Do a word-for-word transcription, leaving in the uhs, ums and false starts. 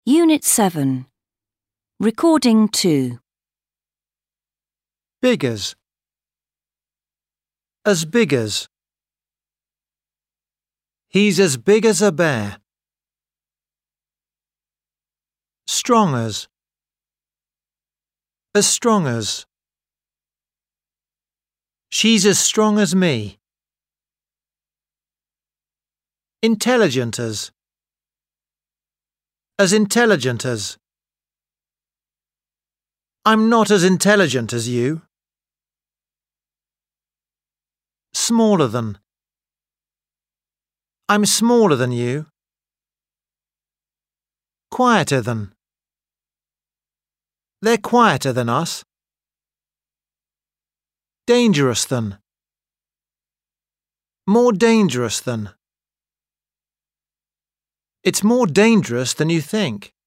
Unit seven. Recording two. Big as. As big as. He's as big as a bear. Strong as. As strong as. She's as strong as me. Intelligent as. As intelligent as. I'm not as intelligent as you. Smaller than. I'm smaller than you. Quieter than. They're quieter than us. Dangerous than. More dangerous than. It's more dangerous than you think.